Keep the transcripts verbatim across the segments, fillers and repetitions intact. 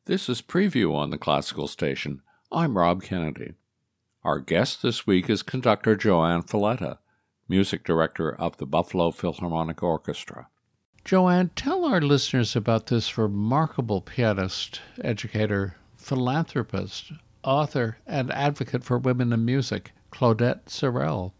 This is Preview on the Classical Station. I'm Rob Kennedy. Our guest this week is conductor Joanne Falletta, music director of the Buffalo Philharmonic Orchestra. Joanne, tell our listeners about this remarkable pianist, educator, philanthropist, author, and advocate for women in music, Claudette Sorel.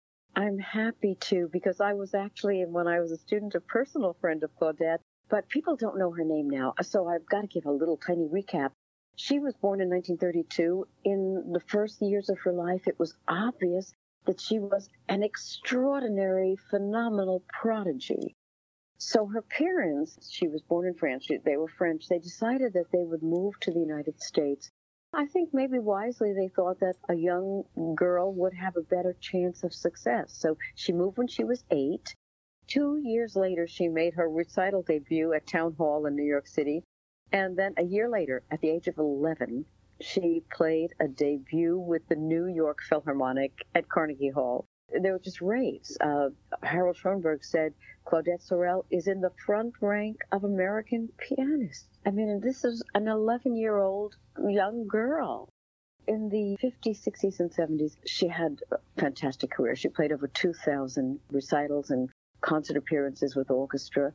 I'm happy to, because I was actually, when I was a student, a personal friend of Claudette, but people don't know her name now, so I've got to give a little tiny recap. She was born in nineteen thirty-two. In the first years of her life, it was obvious that she was an extraordinary, phenomenal prodigy. So her parents, she was born in France, they were French, they decided that they would move to the United States. I think maybe wisely they thought that a young girl would have a better chance of success. So she moved when she was eight. Two years later, she made her recital debut at Town Hall in New York City. And then a year later, at the age of eleven, she played a debut with the New York Philharmonic at Carnegie Hall. They were just raves. Uh, Harold Schoenberg said Claudette Sorel is in the front rank of American pianists. I mean, this is an eleven-year-old young girl. In the fifties, sixties, and seventies, she had a fantastic career. She played over two thousand recitals and concert appearances with orchestra.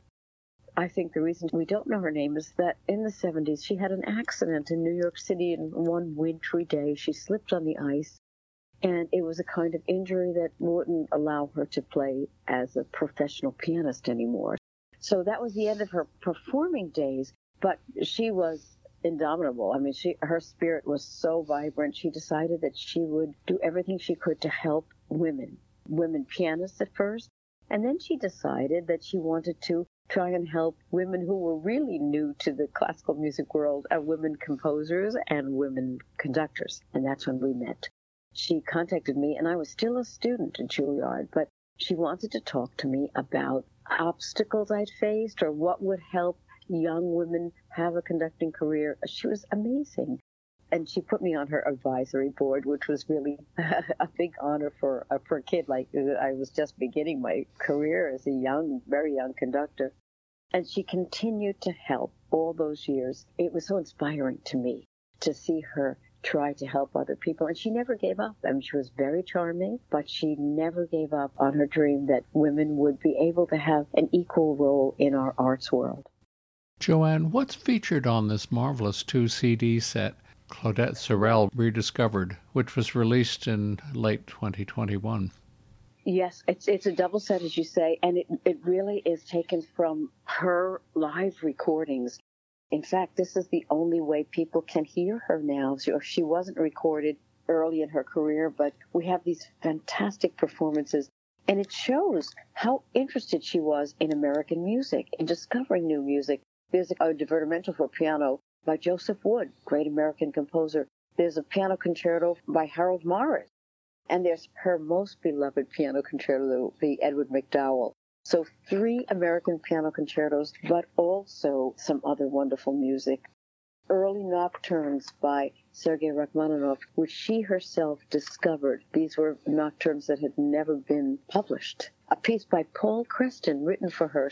I think the reason we don't know her name is that in the seventies, she had an accident in New York City, and one wintry day she slipped on the ice. And it was a kind of injury that wouldn't allow her to play as a professional pianist anymore. So that was the end of her performing days, but she was indomitable. I mean, she her spirit was so vibrant. She decided that she would do everything she could to help women, women pianists at first. And then she decided that she wanted to try and help women who were really new to the classical music world, uh, women composers and women conductors. And that's when we met. She contacted me, and I was still a student at Juilliard, but she wanted to talk to me about obstacles I'd faced or what would help young women have a conducting career. She was amazing. And she put me on her advisory board, which was really a big honor for, uh, for a kid. Like, I was just beginning my career as a young, very young conductor. And she continued to help all those years. It was so inspiring to me to see her try to help other people. And she never gave up. I mean, she was very charming, but she never gave up on her dream that women would be able to have an equal role in our arts world. Joanne, what's featured on this marvelous two C D set, Claudette Sorel Rediscovered, which was released in late twenty twenty-one? Yes, it's it's a double set, as you say, and it, it really is taken from her live recordings. In fact, this is the only way people can hear her now. She, she wasn't recorded early in her career, but we have these fantastic performances. And it shows how interested she was in American music, in discovering new music. There's a, a divertimento for piano by Joseph Wood, great American composer. There's a piano concerto by Harold Morris. And there's her most beloved piano concerto, the Edward McDowell. So three American piano concertos, but also some other wonderful music. Early nocturnes by Sergei Rachmaninoff, which she herself discovered. These were nocturnes that had never been published. A piece by Paul Creston, written for her.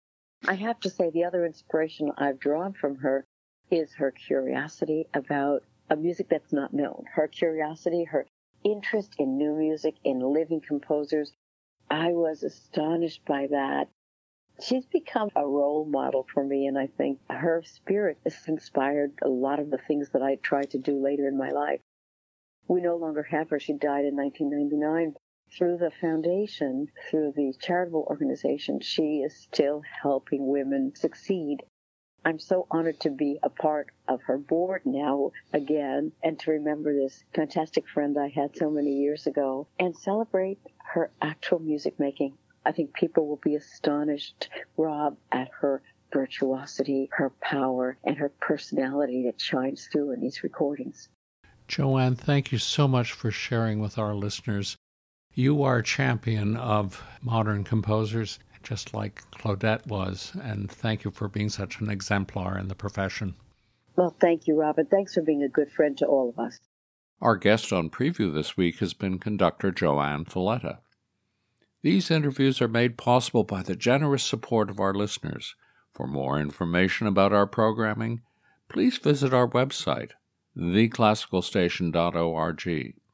I have to say the other inspiration I've drawn from her is her curiosity about a music that's not known. Her curiosity, her interest in new music, in living composers. I was astonished by that. She's become a role model for me, and I think her spirit has inspired a lot of the things that I tried to do later in my life. We no longer have her. She died in nineteen ninety-nine. Through the foundation, through the charitable organization, she is still helping women succeed. I'm so honored to be a part of her board now again, and to remember this fantastic friend I had so many years ago, and celebrate her actual music making. I think people will be astonished, Rob, at her virtuosity, her power, and her personality that shines through in these recordings. Joanne, thank you so much for sharing with our listeners. You are a champion of modern composers, just like Claudette was, and thank you for being such an exemplar in the profession. Well, thank you, Robert. Thanks for being a good friend to all of us. Our guest on Preview this week has been conductor Joanne Falletta. These interviews are made possible by the generous support of our listeners. For more information about our programming, please visit our website, the classical station dot org.